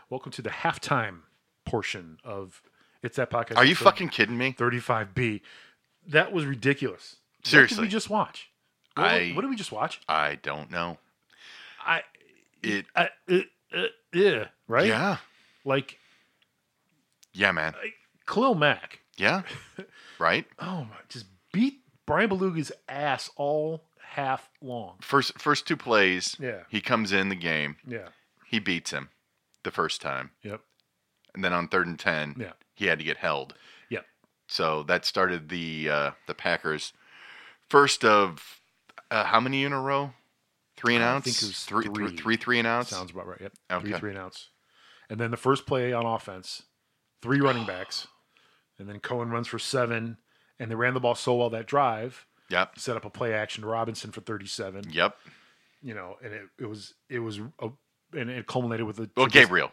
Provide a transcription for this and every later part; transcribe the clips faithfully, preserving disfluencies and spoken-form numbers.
Welcome to the halftime portion of It's That Podcast. Are you episode fucking kidding me? thirty-five B. That was ridiculous. Seriously. What did we just watch? What, I- what did we just watch? I don't know. I, It. I, uh, uh, yeah, right? Yeah. Like, Yeah, man. like Khalil Mack. Yeah. Right. Oh my! Just beat Brian Beluga's ass all half long. First, first two plays. Yeah. He comes in the game. Yeah. He beats him the first time, Yep. and then on third and ten, Yeah. he had to get held. Yep. So that started the uh, the Packers' first of uh, how many in a row? Three and I outs. think it was three, three. three, three, three and outs. Sounds about right. Yep. Okay. Three three and outs. And then the first play on offense, three running backs, and then Cohen runs for seven, and they ran the ball so well that drive. Yep. Set up a play action to Robinson for thirty-seven. Yep. You know, and it, it was it was a, and it culminated with a Well, Gabriel.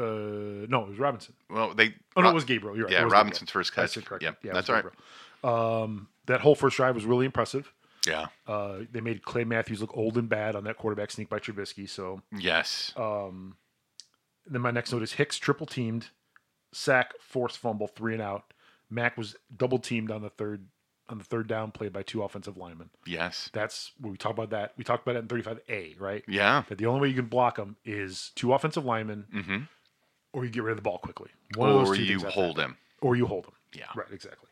Uh, no, it was Robinson. Well, they. Oh no, it was Gabriel. You're right. Yeah, It was Robinson's Gabriel. first That's catch. it, correct. Yep, Yeah, it that's was right. Gabriel. Um, that whole first drive was really impressive. Yeah. Uh, they made Clay Matthews look old and bad on that quarterback sneak by Trubisky. So Yes. Um, then my next note is Hicks triple teamed, sack, forced fumble, three and out. Mack was double teamed on the third on the third down play by two offensive linemen. Yes. That's when we talk about that. We talked about it in thirty-five A, right? Yeah. That the only way you can block them is two offensive linemen, Mm-hmm. or you get rid of the ball quickly. One of Or those two you things has to hold happen. him. Or you hold them. Yeah. Right. Exactly.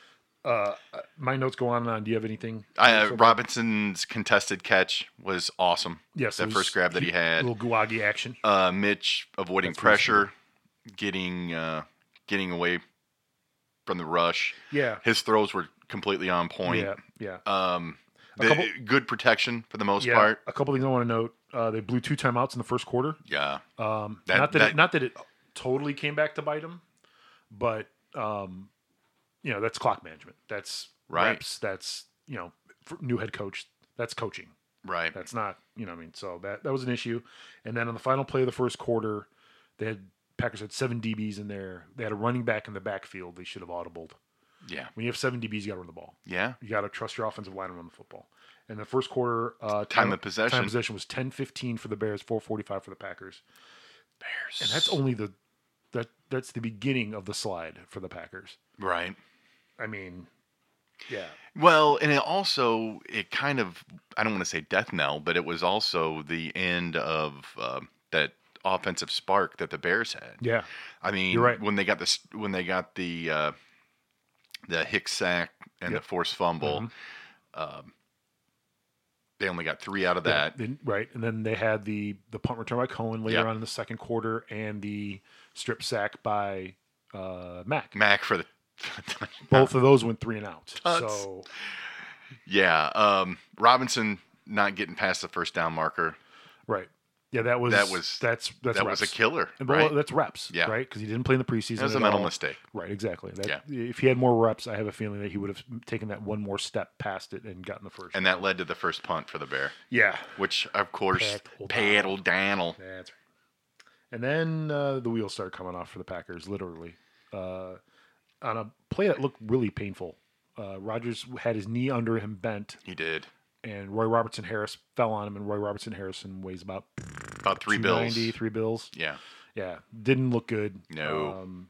Uh, my notes go on and on. Do you have anything? I, uh, So- Robinson's contested catch was awesome. Yes, it that was- first grab that he had. little Guwagi action. Uh, Mitch avoiding That's really pressure, getting uh, getting away from the rush. Yeah. His throws were completely on point. Yeah. Yeah. Um, A the, couple- good protection for the most Yeah, part. a couple things I want to note. Uh, they blew two timeouts in the first quarter. Yeah. Um, That- not that, that- it, not that it totally came back to bite them, but um, you know that's clock management. That's Right. reps. That's you know for new head coach. That's coaching. Right. That's not you know what I mean. So that that was an issue. And then on the final play of the first quarter, they had Packers had seven D Bs in there. They had a running back in the backfield. They should have audibled. Yeah. When you have seven D Bs, you got to run the ball. Yeah. You got to trust your offensive line to run the football. And the first quarter, uh, Time of possession. time of possession was ten fifteen for the Bears, four forty-five for the Packers. Bears. And that's only the that that's the beginning of the slide for the Packers. right. I mean, yeah, Well, and it also it kind of I don't want to say death knell, but it was also the end of uh, that offensive spark that the Bears had. yeah, I mean, You're right. when they got this, when they got the uh, the Hicks sack and Yep. the forced fumble, Mhm. um, they only got three out of Yeah, that. then- right. And then they had the the punt return by Cohen later Yep. on in the second quarter, and the strip sack by uh, Mack. Mac for the Both of those went three and out. Tuts. So yeah. Um, Robinson not getting past the first down marker. right, yeah, that was That was- that's that's that reps. was a killer, And, well, right? that's reps, Yeah. right? Because he didn't play in the preseason. That was at a mental all. mistake. Right, exactly. That, Yeah. If he had more reps, I have a feeling that he would have taken that one more step past it and gotten the first. And that led to the first punt for the Bear, yeah, which of course Pat O'Donnell. Pat O'Donnell. that's right. And then uh, the wheels started coming off for the Packers, literally. Uh, on a play that looked really painful, uh, Rodgers had his knee under him bent, He did and Roy Robertson Harris fell on him, and Roy Robertson Harrison weighs about about three bills. three bills. Yeah. Yeah, didn't look good. No. Um,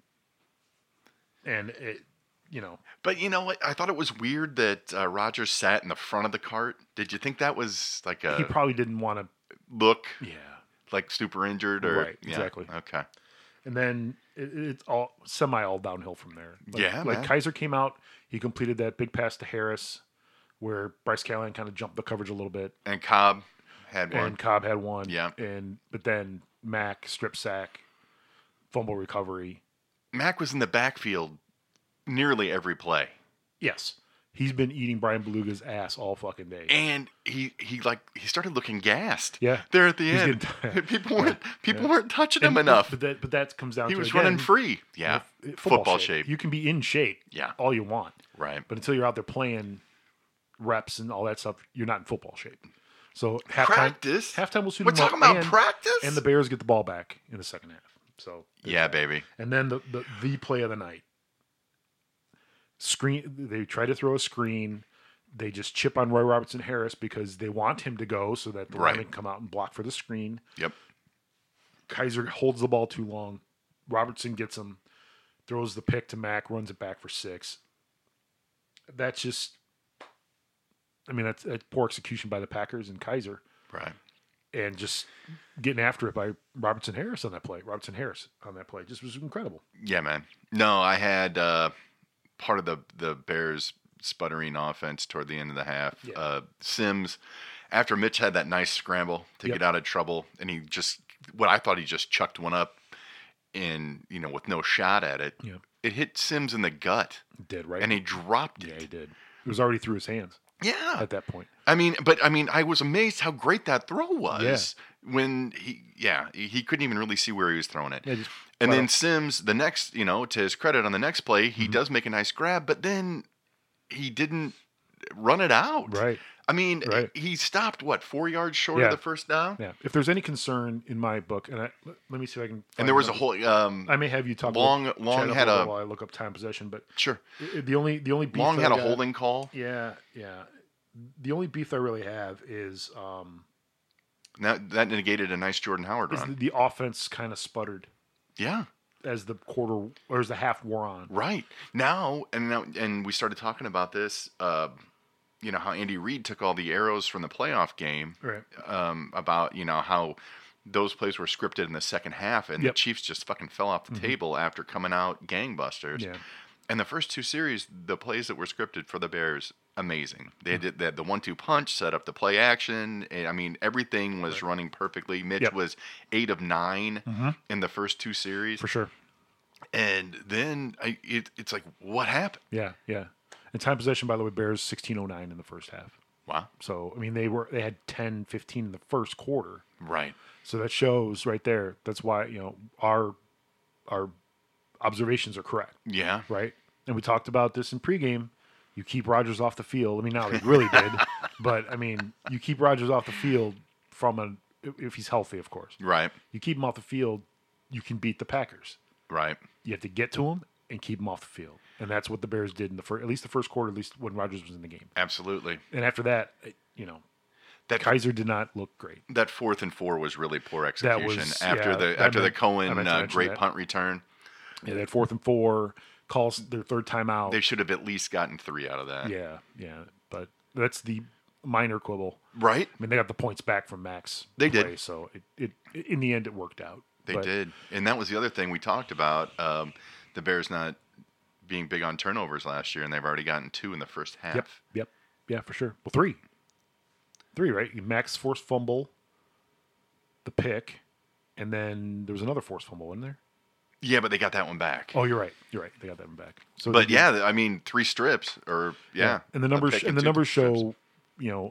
and it, you know, But you know what? I thought it was weird that uh, Rogers sat in the front of the cart. Did you think that was like a he probably didn't want to. look Yeah. like super injured or Right, yeah, exactly. Okay. And then it, it's all semi all downhill from there. Like, Yeah, like man. Kaiser came out, he completed that big pass to Harris, where Bryce Callahan kind of jumped the coverage a little bit, And Cobb had one. and Cobb had one. Yeah. And but then Mack strip sack, fumble recovery. Mac was in the backfield nearly every play. Yes, he's been eating Brian Beluga's ass all fucking day. And he, he like he started looking gassed. Yeah. There at the He's end. getting- people weren't people Yeah. weren't touching him And- enough. But that but that comes down He to was again, running free. Yeah. you know, f- Football, shape. You can be in shape, Yeah. all you want, Right. but until you're out there playing reps and all that stuff, you're not in football shape. So halftime, Practice. halftime will suit We're them up, talking about and, practice. and the Bears get the ball back in the second half. So there's yeah, that. baby. And then the, the the play of the night. Screen. They try to throw a screen. They just chip on Roy Robertson Harris because they want him to go so that the Right. lineman can come out and block for the screen. Yep. Kaiser holds the ball too long. Robertson gets him, throws the pick to Mack, runs it back for six. That's just, I mean, that's, that's poor execution by the Packers and Kaiser. Right. And just getting after it by Robertson Harris on that play. Robertson Harris on that play just was incredible. Yeah, man. No, I had uh, part of the, the Bears sputtering offense toward the end of the half. Yeah. Uh, Sims, after Mitch had that nice scramble to Yep. get out of trouble, and he just, what I thought he just chucked one up in, you know, with no shot at it. Yeah. It hit Sims in the gut, He did, right? and he dropped yeah, it. he did. It was already through his hands Yeah. at that point. I mean, but I mean, I was amazed how great that throw was when he, yeah, he, he couldn't even really see where he was throwing it. Yeah, just And flat then out. Sims, the next, you know, to his credit on the next play, he Mhm. does make a nice grab, but then he didn't run it out. Right. I mean, Right. he stopped, what, four yards short Yeah. of the first down? Yeah. If there's any concern in my book, and I, let, let me see if I can. And find there was a numbers. whole, um, I may have you talk. Long, about, Long chat had up a, while I look up time possession, but sure, i- the only the only beef Long that had I a got- holding call. Yeah, yeah. The only beef I really have is um That, that negated a nice Jordan Howard is the, run. the offense kind of sputtered Yeah. as the quarter or as the half wore on. Right. Now, and now, and we started talking about this, uh, you know, how Andy Reid took all the arrows from the playoff game, Right. um, about, you know, how those plays were scripted in the second half, and Yep. the Chiefs just fucking fell off the Mhm. table after coming out gangbusters. Yeah. And the first two series, the plays that were scripted for the Bears, amazing. They Mm-hmm. did that. The one-two punch set up the play action. and, I mean, everything was Right. running perfectly. Mitch Yep. was eight of nine Mm-hmm. in the first two series, For sure. and then I, it, it's like, what happened? Yeah, yeah. And time possession, by the way, Bears sixteen oh nine in the first half. Wow. So I mean they were they had ten, fifteen in the first quarter. Right. So that shows right there. That's why, you know, our our observations are correct, Yeah. right? And we talked about this in pregame. You keep Rodgers off the field. I mean, now they really did, but I mean, you keep Rodgers off the field from a if he's healthy, of course. Right. You keep him off the field, you can beat the Packers. Right. You have to get to him and keep him off the field, and that's what the Bears did in the first, at least the first quarter, at least when Rodgers was in the game. Absolutely. And after that, you know, That Kaiser did not look great. that fourth and four was really poor execution. was- after yeah, the I after the meant- I Cohen meant to uh, mention great that. punt return, Yeah, they had fourth and four, calls their third timeout. they should have at least gotten three out of that. Yeah, yeah, but that's the minor quibble. Right. I mean, they got the points back from Max. They play, did. So it, it in the end it worked out. They But, did, and that was the other thing we talked about. Um, the Bears not being big on turnovers last year, and they've already gotten two in the first half. Yep, yep, yeah, for sure. Well, three, three, right? Max forced fumble, the pick, and then there was another forced fumble, wasn't there? Yeah, but they got that one back. Oh, you're right. You're right. They got that one back. So but they- yeah, I mean, three strips, or yeah, and the a numbers pick and the two numbers strips. show, you know,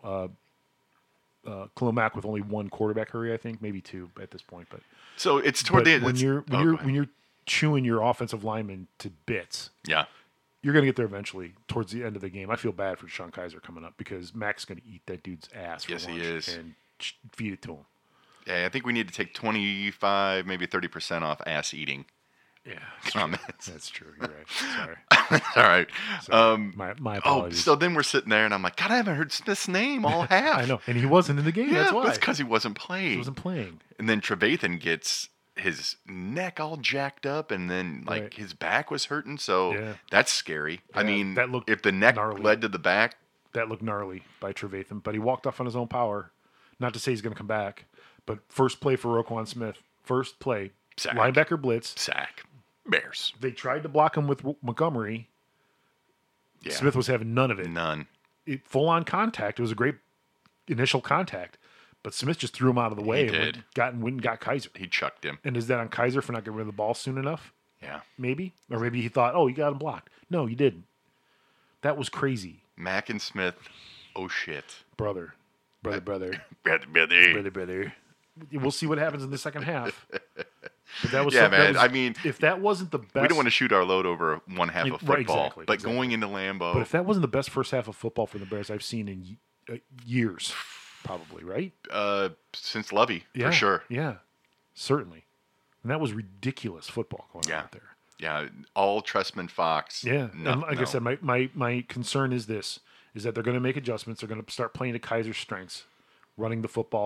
uh, uh, Khalil Mack with only one quarterback hurry, I think, maybe two at this point. But, So it's toward but the end. when it's- you're when oh, you're go ahead. when you're chewing your offensive lineman to bits, yeah, you're going to get there eventually towards the end of the game. I feel bad for Sean Kaiser coming up because Mac's going to eat that dude's ass for Yes, he lunch is. and ch- feed it to him. yeah, I think we need to take twenty-five, maybe thirty percent off ass eating Yeah, comments. that's true. You're right. Sorry. All right. Sorry. Um, my my oh, apologies. so then we're sitting there, and I'm like, God, I haven't heard Smith's name all half. I know, and he wasn't in the game. Yeah, that's why that's because he wasn't playing. he wasn't playing. And then Trevathan gets his neck all jacked up, and then like Right. his back was hurting. So Yeah. that's scary. I Yeah, mean, that looked if the neck gnarly. led to the back, That looked gnarly by Trevathan, but he walked off on his own power. Not to say he's going to come back, but first play for Roquan Smith. First play, Sack. linebacker blitz. sack, Bears. They tried to block him with Montgomery. Yeah, Smith was having none of it. none. it full on contact. It was a great initial contact, but Smith just threw him out of the way and did. went, got and went and got Kaiser. He chucked him. And is that on Kaiser for not getting rid of the ball soon enough? Yeah, Maybe, or maybe he thought, oh, you got him blocked. No, you didn't. That was crazy, Mack and Smith. Oh shit, brother, brother, brother, brother, brother. brother, brother. We'll see what happens in the second half. But that was Yeah, some- that man. was- I mean, if that wasn't the best, we don't want to shoot our load over one half of Right, football, exactly, but exactly. going into Lambeau, But if that wasn't the best first half of football for the Bears I've seen in ye- uh, years, probably, right? uh, since Lovey, Yeah, for sure. Yeah, certainly. And that was ridiculous football going Yeah. on out there. Yeah, all Tressman Fox. Yeah, no, and like no. I said, my, my, my concern is this, is that they're going to make adjustments. They're going to start playing to Kaiser's strengths, running the football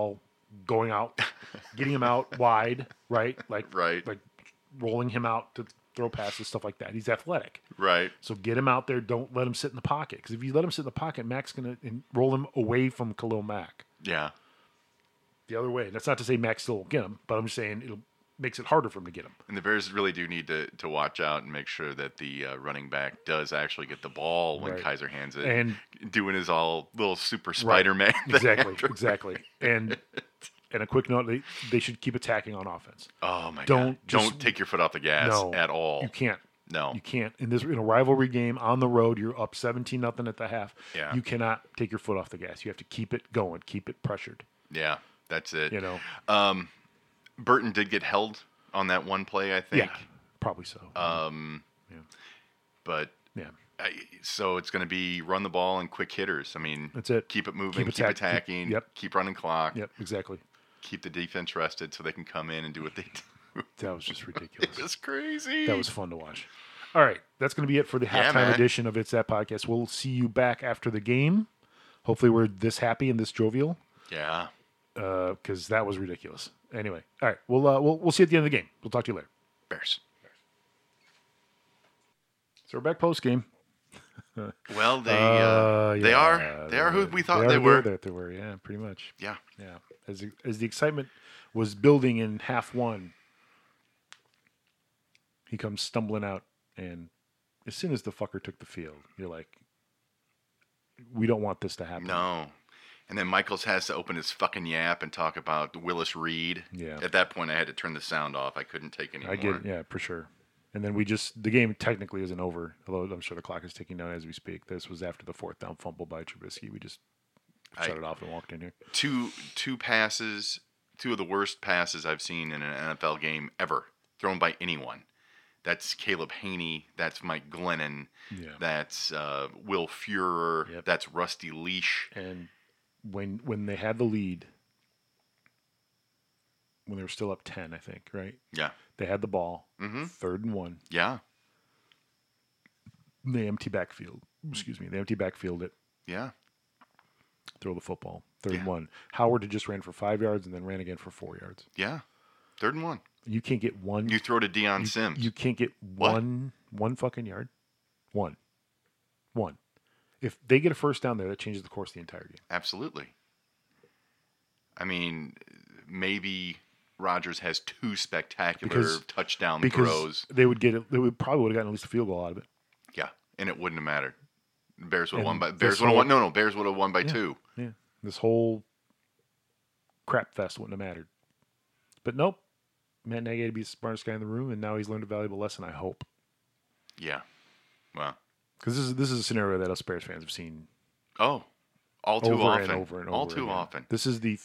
going out, getting him out wide, right? Like Right. like rolling him out to throw passes, stuff like that. He's athletic. Right. So get him out there. Don't let him sit in the pocket. Because if you let him sit in the pocket, Mac's going to roll him away from Khalil Mack. Yeah. The other way. That's not to say Mac still won't get him, but I'm just saying it makes it harder for him to get him. And the Bears really do need to, to watch out and make sure that the uh, running back does actually get the ball when Right. Kaiser hands it. And doing his all little super Spider-Man. Right. Exactly. Exactly. And and a quick note, they, they should keep attacking on offense. Oh, my Don't God. just- Don't take your foot off the gas No. at all. You can't. No. You can't. In this in a rivalry game on the road, you're up seventeen nothing at the half. Yeah. You cannot take your foot off the gas. You have to keep it going, keep it pressured. Yeah, that's it. You know. Um, Burton did get held on that one play, I think. Yeah. Probably so. Um, Yeah. But yeah. I, so it's going to be run the ball and quick hitters. I mean, That's it. keep it moving, Keep keep, attack- keep- attacking, yep. keep running clock, Yep. Exactly. keep the defense rested so they can come in and do what they do. That was just ridiculous. It was crazy. That was fun to watch. All right. That's going to be it for the Yeah, halftime man. edition of It's That Podcast. We'll see you back after the game. Hopefully, we're this happy and this jovial Yeah. because that was ridiculous. Anyway. All right. We'll, uh, we'll, we'll see you at the end of the game. We'll talk to you later. Bears. So we're back post game. Well, they Uh, uh, they yeah, are they are who we thought they, they, are were. That they were. Yeah, pretty much. Yeah. Yeah. As the, as the excitement was building in half one, he comes stumbling out, and as soon as the fucker took the field, you're like, we don't want this to happen. No. And then Michaels has to open his fucking yap and talk about Willis Reed. Yeah. At that point, I had to turn the sound off. I couldn't take anymore. I get it. Yeah, for sure. And then we just, the game technically isn't over, although I'm sure the clock is ticking down as we speak. This was after the fourth down fumble by Trubisky. We just I- shut it off and walked in here. Two two passes, two of the worst passes I've seen in an N F L game ever, thrown by anyone. That's Caleb Haney. That's Mike Glennon. Yeah. That's uh, Will Fuhrer. Yep. That's Rusty Leash. And when when they had the lead, when they were still up ten, I think, right? Yeah. They had the ball, Mm-hmm. third and one. Yeah. They empty backfield. Excuse me. They empty backfield it, Yeah. throw the football, third and Yeah. one. Howard had just ran for five yards and then ran again for four yards. Yeah. Third and one. You can't get one. You throw to Deion you, Sims. you can't get What? one one fucking yard. One. One. If they get a first down there, that changes the course of the entire game. Absolutely. I mean, maybe Rodgers has two spectacular Because- touchdown Because throws. they would get it. They would probably would have gotten at least a field goal out of it. Yeah, and it wouldn't have mattered. Bears would have And won by this Bears would have whole- won. No, no, Bears would have won by Yeah. two. Yeah. This whole crap fest wouldn't have mattered. But nope. Matt Nagy had to be the smartest guy in the room, and now he's learned a valuable lesson, I hope. Yeah. Well. Because this is this is a scenario that us Bears fans have seen Oh, all too over often. and over and over. all too again. often. This is the.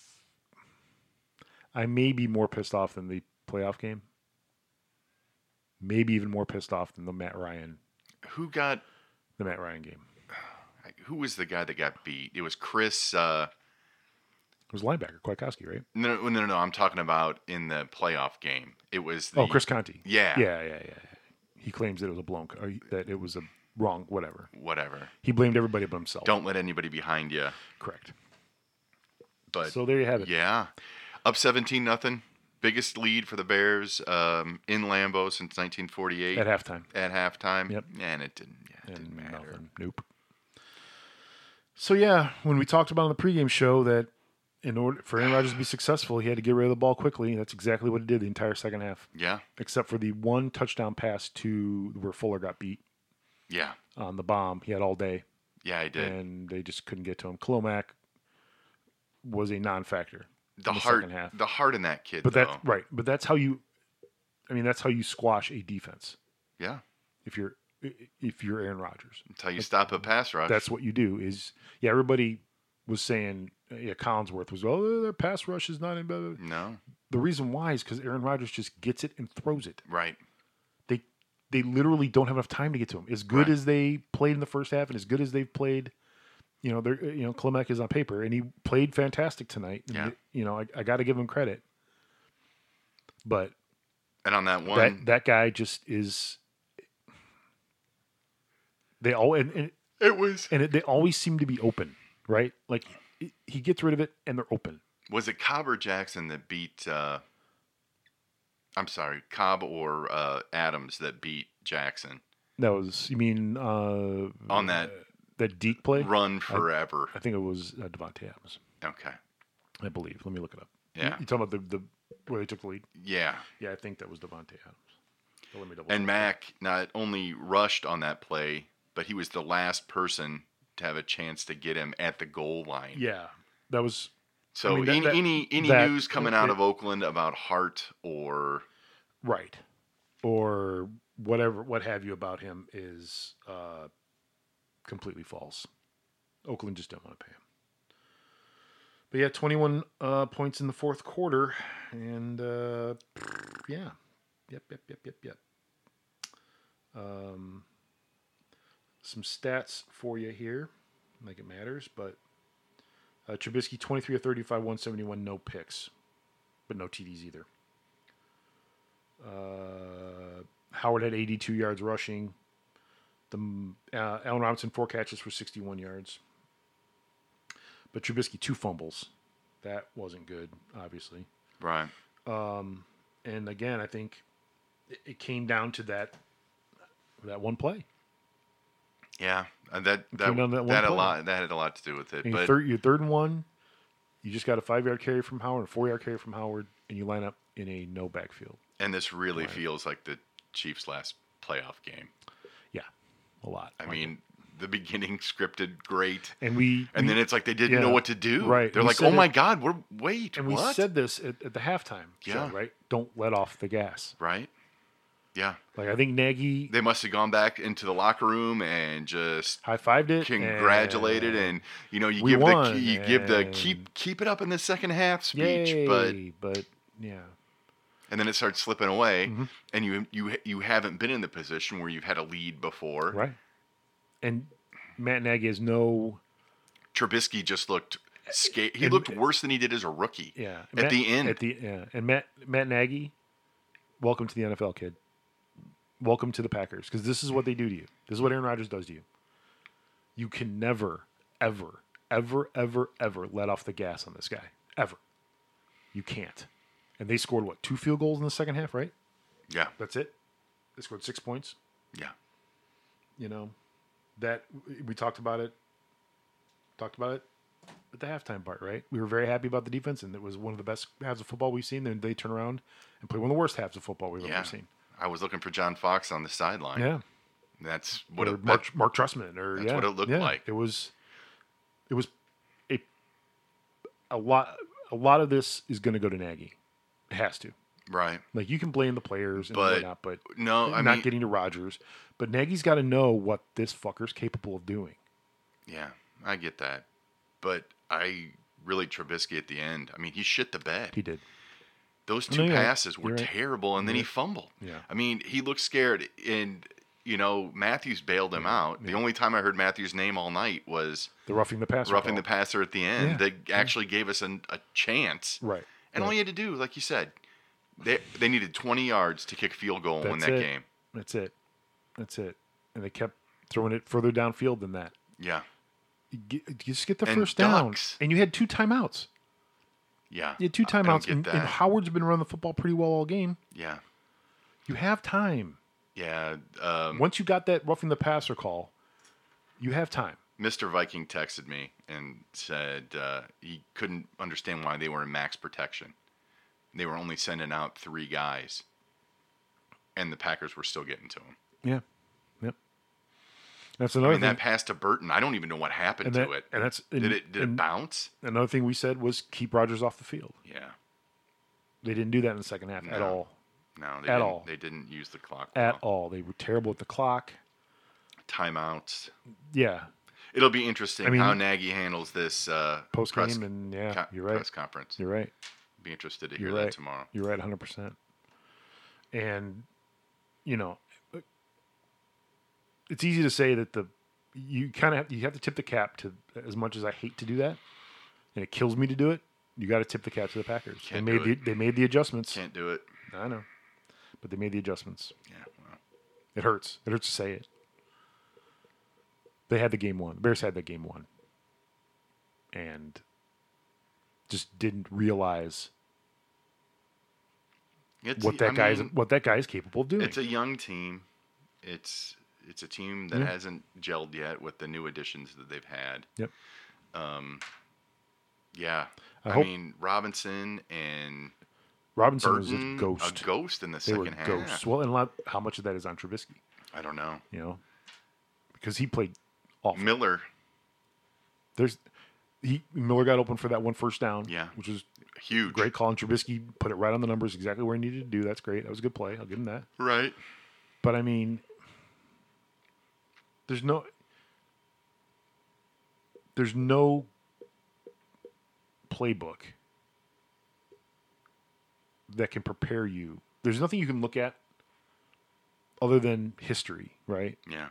I may be more pissed off than the playoff game. Maybe even more pissed off than the Matt Ryan, Who got? the Matt Ryan game. Who was the guy that got beat? It was Chris. Uh, It was linebacker Kwiatkowski, right? no, no, no, no. I'm talking about in the playoff game. It was. The, Oh, Chris Conti. Yeah. Yeah, yeah, yeah. He claims that it was a blown, or that it was a wrong, whatever. Whatever. He blamed everybody but himself. Don't let anybody behind you. Correct. But So there you have it. yeah, up seventeen nothing. Biggest lead for the Bears um, in Lambeau since nineteen forty-eight At halftime. at halftime. Yep. And it didn't. Yeah, it And didn't matter. nothing. Nope. So yeah, when we talked about on the pregame show that in order for Aaron Rodgers to be successful, he had to get rid of the ball quickly. That's exactly what he did the entire second half, Yeah. except for the one touchdown pass to where Fuller got beat Yeah. on the bomb. He had all day, Yeah, I did. and they just couldn't get to him. Klomack was a non-factor the in the heart, second half. the heart in that kid. But though. that's right. But that's how you. I mean, that's how you squash a defense. yeah. If you're if you're Aaron Rodgers. That's how you stop a pass rush. That's what you do. Is yeah. Everybody was saying uh, yeah. Collinsworth was oh their pass rush is not in. Blah, blah, blah." no. The reason why is because Aaron Rodgers just gets it and throws it. Right. They they literally don't have enough time to get to him. As good Right. as they played in the first half, and as good as they've played, you know, they're you know Klimek is on paper, and he played fantastic tonight. And, Yeah. You know, I, I got to give him credit. But And on that one, that that guy just is. They all and, and it was. and it, they always seem to be open, right? Like he- he gets rid of it and they're open. Was it Cobb or Jackson that beat? Uh, I'm sorry, Cobb or uh, Adams that beat Jackson That was, you mean uh, on that that Deke play? run I, forever. I think it was uh, Devontae Adams. Okay. I believe. Let me look it up. Yeah. You, you talking about the, the where they took the lead? Yeah. Yeah, I think that was Devontae Adams. So let me double And check. Mack not only rushed on that play, but he was the last person to have a chance to get him at the goal line. Yeah, that was. So I mean, that- any that- any any that- news coming out it- of Oakland about Hart or Right. Or whatever, what have you about him is uh, completely false. Oakland just don't want to pay him. But yeah, twenty-one uh, points in the fourth quarter. And uh, yeah. Yep, yep, yep, yep, yep. Um, some stats for you here. Like it matters, but uh, Trubisky, twenty-three of thirty-five, one seventy-one, no picks, but no T Ds either. Uh, Howard had eighty-two yards rushing. The uh, Allen Robinson, four catches for sixty-one yards. But Trubisky, two fumbles. That wasn't good, obviously. right? Um, and again, I think it, it came down to that that one play. Yeah, and that that came down to that that, one a play. lot that had a lot to do with it. And But third, your third and one, you just got a five-yard carry from Howard, a four-yard carry from Howard, and you line up in a no backfield. and this really Right. feels like the Chiefs' last playoff game. Yeah, a lot. I Like mean, the beginning scripted great, and we and we, then it's like they didn't yeah, know what to do. right. They're We like, said "Oh my it- God, we're wait, and we what?" said this at, at the halftime show, Yeah. right? Don't let off the gas. Right? Yeah, Like I think Nagy they must have gone back into the locker room and just high-fived it, congratulated, and, you know, you we give won, the you give the and- keep keep it up in the second half speech, yay, but but yeah, and then it starts slipping away, Mhm. and you you you haven't been in the position where you've had a lead before. right. And Matt Nagy has no Trubisky just looked scared. He And- looked worse than he did as a rookie. yeah At Matt- the end. At the yeah, and Matt Matt Nagy, welcome to the N F L, kid. Welcome to the Packers, because this is what they do to you. This is what Aaron Rodgers does to you. You can never, ever, ever, ever, ever let off the gas on this guy. Ever. You can't. And they scored, what, two field goals in the second half, right? Yeah, That's it. They scored six points. yeah. You know, that we talked about it. Talked about it at the halftime part, right? We were very happy about the defense, and it was one of the best halves of football we've seen. Then they turn around and play one of the worst halves of football we've Yeah. ever seen. I was looking for John Fox on the sideline. Yeah. That's what Or it, Mark, that- Mark Trustman, or that's yeah, what it looked yeah. like. It was, it was a a lot. A lot of this is going to go to Nagy. It has to. right. Like you can blame the players and But, whatnot, but No, I not mean, getting to Rodgers. But Nagy's got to know what this fucker's capable of doing. yeah, I get that. But I really Trubisky at the end. I mean, he shit the bed. He did. Those No, two you're right. passes were You're right. terrible, and then he You're fumbled. Yeah. I mean, he looked scared, and you know Matthews bailed him out. The yeah. only time I heard Matthews' name all night was The roughing the passer. roughing call. the passer at the end. Yeah. That actually gave us an, a chance. Right. And all you had to do, like you said, they they needed twenty yards to kick a field goal and win That's that it. game. That's it. That's it. And they kept throwing it further downfield than that. Yeah, You get, you just get the And first down, ducks. and you had two timeouts. yeah. You had two I don't timeouts, get and, and that. Howard's been running the football pretty well all game. Yeah, You have time. yeah. Um, Once you got that roughing the passer call, you have time. Mister Viking texted me and said uh, he couldn't understand why they were in max protection. They were only sending out three guys, and the Packers were still getting to him. Yeah. Yep. That's I another mean, thing. that pass to Burton, I don't even know what happened and, that, to it. and that's and, Did it did it and bounce? another thing we said was keep Rodgers off the field. Yeah. They didn't do that in the second half at No. all. No, they At didn't, all. They didn't use the clock At well. all. They were terrible at the clock. Timeouts. Yeah. It'll be interesting I mean- how Nagy handles this uh, Post press, game, and yeah, co- you're right. press conference. You're right. Be interested to You're hear right. that tomorrow. You're right, one hundred percent. And, you know, it's easy to say that the you kind of have, you have to tip the cap to, as much as I hate to do that, and it kills me to do it. You got to tip the cap to the Packers. Can't they made do the it. they made the adjustments. Can't do it. I know, but they made the adjustments. Yeah. Well, It hurts. It hurts to say it. They had the game won. The Bears had that game won, and just didn't realize It's, what that I guy's mean, what that guy is capable of doing. It's a young team. It's it's a team that Yeah. hasn't gelled yet with the new additions that they've had. Yep. Um, yeah. I I, hope- mean, Robinson and Robinson Burton, was a ghost. a ghost in the they were second half. ghosts. Well, and a lot, how much of that is on Trubisky? I don't know. You know, because he played awful. Miller, There's he Miller got open for that one first down. Yeah. which was huge. great call. And Trubisky put it right on the numbers, exactly where he needed to do. That's great. That was a good play. I'll give him that. Right. But I mean, there's no, there's no playbook that can prepare you. There's nothing you can look at other than history, right? Yeah.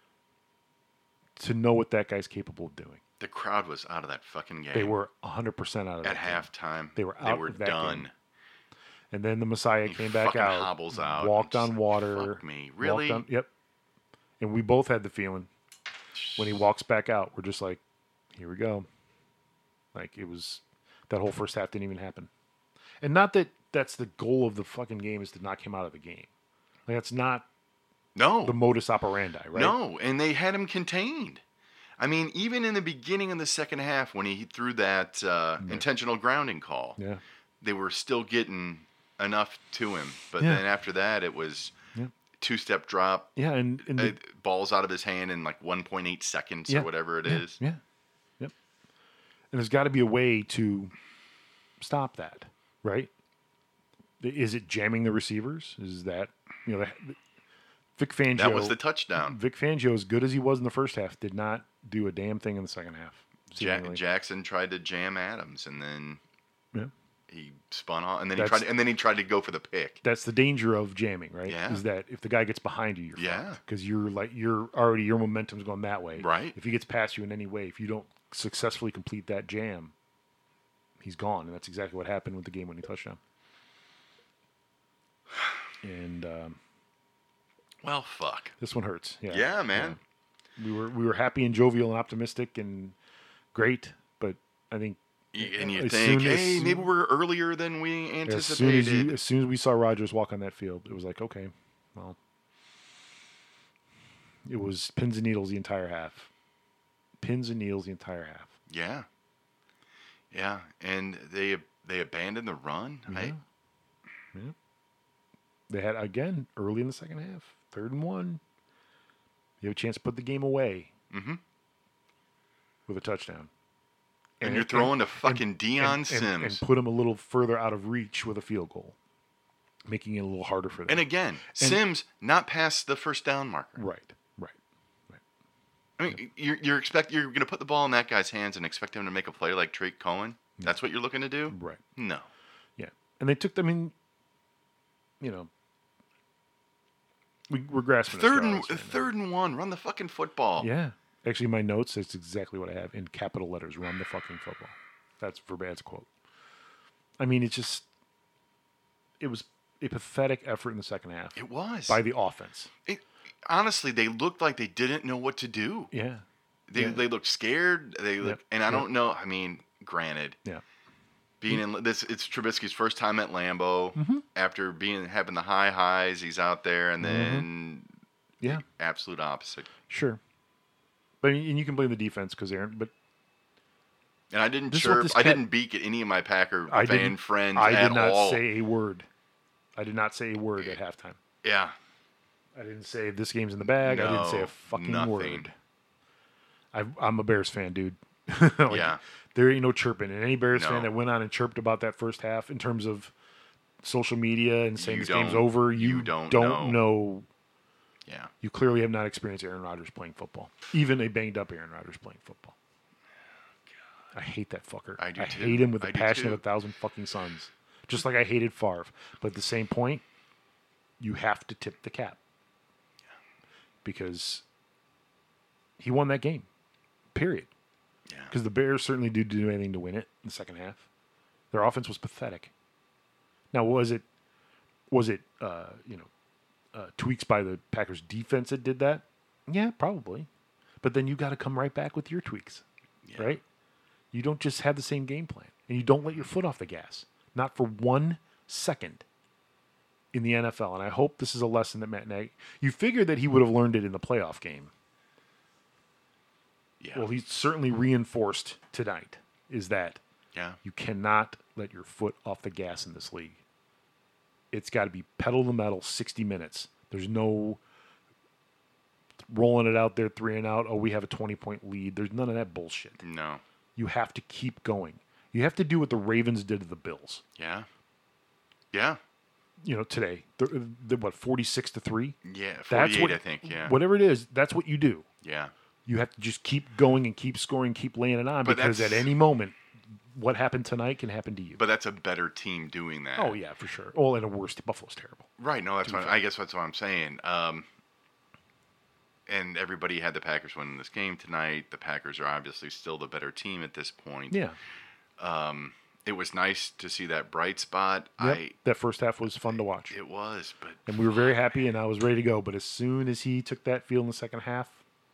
To know what that guy's capable of doing. The crowd was out of that fucking game. They were one hundred percent out of at that game. halftime. They were They out were of that done. game. And then the Messiah He came back fucking out, hobbles out walked and on just, water. Fuck me, walked really? on- yep. And we both had the feeling when he walks back out, we're just like, here we go. Like it was, that whole first half didn't even happen. And not that that's the goal of the fucking game is to knock him out of the game. Like that's not No. the modus operandi, right? No, and they had him contained. I mean, even in the beginning of the second half, when he threw that uh, intentional grounding call, Yeah. they were still getting enough to him. But Yeah. then after that, it was Yeah. two-step drop, Yeah. And, and uh, the, balls out of his hand in like one point eight seconds Yeah. or whatever it yeah, is. Yeah. Yep. And there's got to be a way to stop that, right? Is it jamming the receivers? Is that, you know, the, Vic Fangio. That was the touchdown. Vic Fangio, as good as he was in the first half, did not do a damn thing in the second half. Ja- seemingly. Jackson tried to jam Adams, and then Yeah. he spun off, and then That's- he tried, to, and then he tried to go for the pick. That's the danger of jamming, right? Yeah. Is that if the guy gets behind you, you're Yeah. because you're like you're already your momentum's going that way. Right. If he gets past you in any way, if you don't successfully complete that jam, he's gone, and that's exactly what happened with the game-winning touchdown. And um, Well, fuck. this one hurts. Yeah. Yeah, man. Yeah. We were we were happy and jovial and optimistic and great, but I think Y- And you As think, soon as- hey, maybe we're earlier than we as soon anticipated. as you, as soon as we saw Rodgers walk on that field, it was like, okay, well, it was pins and needles the entire half. Pins and needles the entire half. Yeah, yeah, and they they abandoned the run. I, Yeah. They had again early in the second half, third and one. You have a chance to put the game away Mhm. with a touchdown. and, you're throwing to fucking Deion and, and, Sims. and put him a little further out of reach with a field goal, making it a little harder for them. And again, Sims not past the first down marker. right, right, right. I mean, you're you're expect you're going to put the ball in that guy's hands and expect him to make a play like Drake Cohen. That's what you're looking to do. Right. No. Yeah. And they took them in, you know, we, we're grasping at Third and straws right now. third and one. Run the fucking football. Yeah. Actually, my notes, that's exactly what I have in capital letters. Run the fucking football. That's Verbad's quote. I mean, it's just, it was a pathetic effort in the second half It was. by the offense. It, honestly, they looked like they didn't know what to do. Yeah. They Yeah. they looked scared. They look, Yep. and I Yep. don't know. I mean, granted, Yeah. being in this, it's Trubisky's first time at Lambeau. Mm-hmm. After being having the high highs, he's out there, and Mm-hmm. then Yeah. absolute opposite. Sure. But and you can blame the defense because Aaron, but And I didn't This is what chirp. this I cat- didn't beak at any of my Packer I fan didn't- friends I at did not all. say a word. I did not say a word at halftime. Yeah. I didn't say this game's in the bag. I didn't say No, a fucking nothing. word. I, I'm a Bears fan, dude. Like, Yeah. There ain't no chirping. And any Bears No. fan that went on and chirped about that first half in terms of social media and saying You this game's don't- over, you, you don't don't know. know. Yeah. You clearly have not experienced Aaron Rodgers playing football. Even a banged up Aaron Rodgers playing football. I hate that fucker. I do too. hate him with the I do passion of too. a thousand fucking suns. Just like I hated Favre. But at the same point, you have to tip the cap. Because he won that game. Period. Yeah. Because the Bears certainly did do anything to win it in the second half. Their offense was pathetic. Now, was it was it uh, you know uh, tweaks by the Packers defense that did that? Yeah, probably. But then you got to come right back with your tweaks, Yeah. right? You don't just have the same game plan. and you don't let your foot off the gas. Not for one second in the N F L. And I hope this is a lesson that Matt Nagy, you figured that he would have learned it in the playoff game. Yeah. Well, he's certainly reinforced tonight is that Yeah. you cannot let your foot off the gas in this league. It's got to be pedal to the metal sixty minutes. There's no rolling it out there three and out. Oh, we have a twenty-point lead. There's none of that bullshit. No. You have to keep going. You have to do what the Ravens did to the Bills. Yeah. Yeah. You know, today. They're, they're what, forty-six to three? Yeah. That's forty-eight, what, I think. Yeah. Whatever it is, that's what you do. Yeah. You have to just keep going and keep scoring, keep laying it on, But because at that's- any moment, what happened tonight can happen to you. But that's a better team doing that. Oh, yeah, for sure. Oh, and a worse. Buffalo's terrible. Right. No, that's To be what fair. I guess that's what I'm saying. Um, and everybody had the Packers winning this game tonight. The Packers are obviously still the better team at this point. Yeah. It was nice to see that bright spot. Yep. I that first half was fun to watch. it was, but And we were very happy, and I was ready to go. But as soon as he took that field in the second half,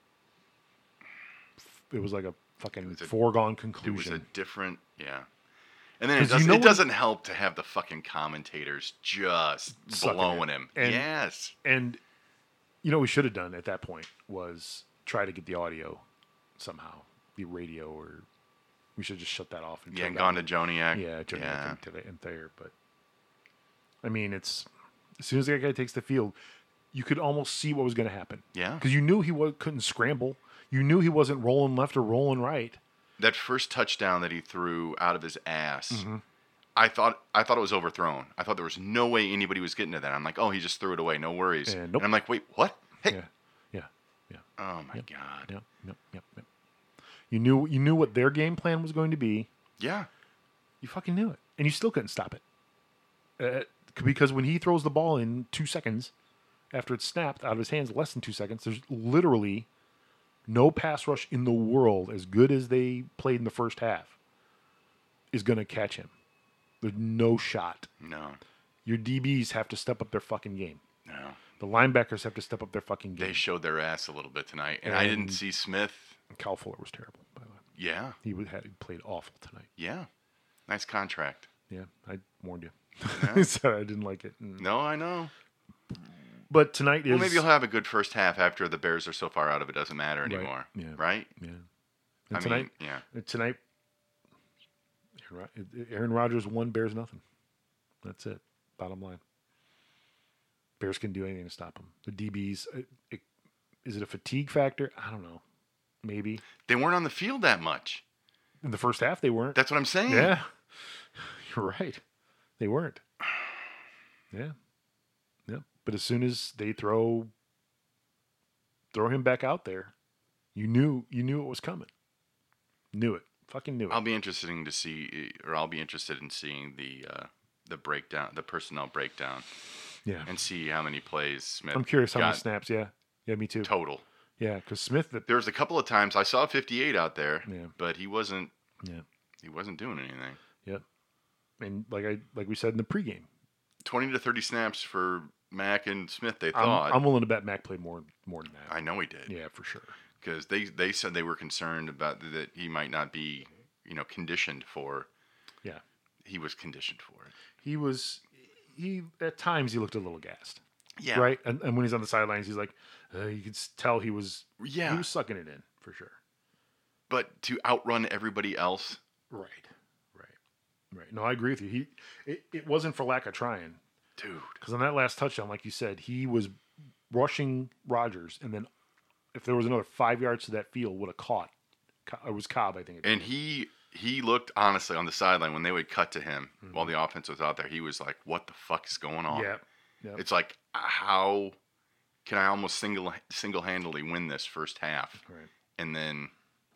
it was like a fucking was a- foregone it was conclusion. a different, yeah. And then it 'Cause you doesn't, know it when- doesn't help to have the fucking commentators just Sucking blowing it. him. And- yes. And you know what we should have done at that point was try to get the audio somehow, the radio, or we should have just shut that off. And Yeah, turned and gone on- to Joniak. Yeah, turn yeah. yeah. to and there. But I mean, it's as soon as that guy takes the field, you could almost see what was going to happen. Yeah. because you knew he was, couldn't scramble. You knew he wasn't rolling left or rolling right. That first touchdown that he threw out of his ass, Mm-hmm. I thought I thought it was overthrown. I thought there was no way anybody was getting to that. I'm like, oh, he just threw it away. No worries. And And, nope. I'm like, wait, what? Hey. Yeah, yeah, yeah. Oh my god. Yep, yep, yep, yep. You knew you knew what their game plan was going to be. Yeah. You fucking knew it, and you still couldn't stop it. Uh, because when he throws the ball in two seconds after it's snapped out of his hands, less than two seconds, there's literally no pass rush in the world as good as they played in the first half is going to catch him. There's no shot. No. Your D Bs have to step up their fucking game. No. The linebackers have to step up their fucking game. They showed their ass a little bit tonight, and, I didn't And- see Smith. Kyle Fuller was terrible, by the way. Yeah. He would had he played awful tonight. Yeah. Nice contract. Yeah, I warned you. Yeah. so I didn't like it. And- No, I know. But tonight is Well, maybe he'll have a good first half after the Bears are so far out of it doesn't matter Right. anymore. Yeah. Right? yeah. I And tonight, mean, yeah. uh, tonight, Aaron Rod- Aaron Rodgers won. Bears nothing. That's it. Bottom line. Bears can do anything to stop them. The D Bs. It, it, is it a fatigue factor? I don't know. Maybe They weren't on the field that much. in the first half they weren't. That's what I'm saying. Yeah, you're right. They weren't. Yeah, yeah. But as soon as they throw throw him back out there, you knew you knew it was coming. Knew it. Fucking knew it. I'll be interested to see, or I'll be interested in seeing the uh, the breakdown, the personnel breakdown, yeah. and see how many plays Smith. I'm curious how many got snaps. Yeah, yeah. Me too. total. Yeah, because Smith. That, There was a couple of times I saw fifty-eight out there, Yeah. but he wasn't. yeah, He wasn't doing anything. yeah. And like I like we said in the pregame, Twenty to thirty snaps for Mack and Smith. They I'm, thought. I'm willing to bet Mac played more more than that. I know he did. Yeah, for sure. Because they they said they were concerned about that he might not be, you know, conditioned for. Yeah, He was conditioned for it. he was. He at times he looked a little gassed. Yeah. Right, and, and when he's on the sidelines, he's like, uh, you could s- tell he was. Yeah. he was sucking it in for sure. But to outrun everybody else. Right, right, right. No, I agree with you. He, it, it wasn't for lack of trying, Dude. because on that last touchdown, like you said, he was rushing Rodgers, and then if there was another five yards to that field, would have caught. Co- It was Cobb, I think. And he he looked honestly on the sideline when they would cut to him Mm-hmm. while the offense was out there. He was like, "What the fuck is going on?" yeah, yeah, It's like, how can I almost single single handedly win this first half? right. And then,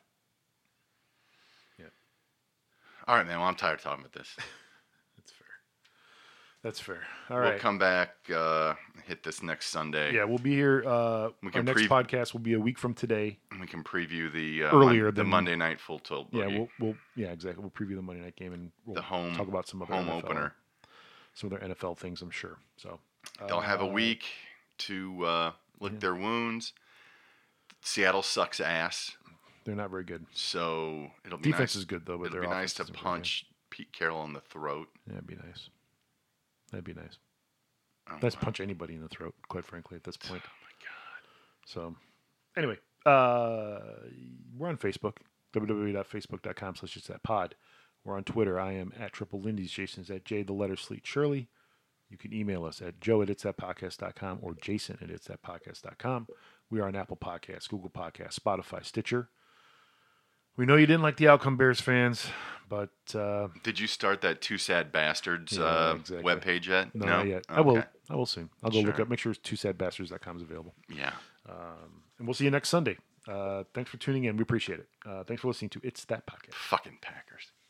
Yeah. all right, man. Well, I'm tired of talking about this. That's fair. That's fair. All we'll right. come back, uh, hit this next Sunday. Yeah, we'll be here. Uh, We our can next pre- podcast will be a week from today. And we can preview the uh, Earlier Mon- the than- Monday night full tilt. Yeah, boogie, we'll, we'll yeah exactly. We'll preview the Monday night game and we'll the home talk about some other home N F L, opener. some other N F L things. I'm sure. So They'll have a uh, week to uh, lick yeah. their wounds. Seattle sucks ass, They're not very good. so it'll be Defense nice. is good though, but It'll their be nice offense to isn't very good. punch Pete Carroll in the throat. Yeah, that'd be nice. That'd be nice. Oh, Let's wow. punch anybody in the throat, quite frankly, at this point. Oh my god. So, anyway, uh, we're on Facebook, www.facebook.com slash it's that pod. We're on Twitter. I am at Triple Lindy's. Jason's at J, the letter Sleet Shirley. You can email us at joe at it's that podcast dot com or jason at it's that podcast dot com. We are on Apple Podcasts, Google Podcasts, Spotify, Stitcher. We know you didn't like the outcome, Bears fans, but... Uh, Did you start that Two Sad Bastards Yeah, uh, exactly. webpage yet? no, no, not yet. Okay. I will. I will soon. I'll go look Sure. up. Make sure two sad bastards dot com is available. Yeah. Um, and we'll see you next Sunday. Uh, thanks for tuning in. We appreciate it. Uh, thanks for listening to It's That Podcast. Fucking Packers.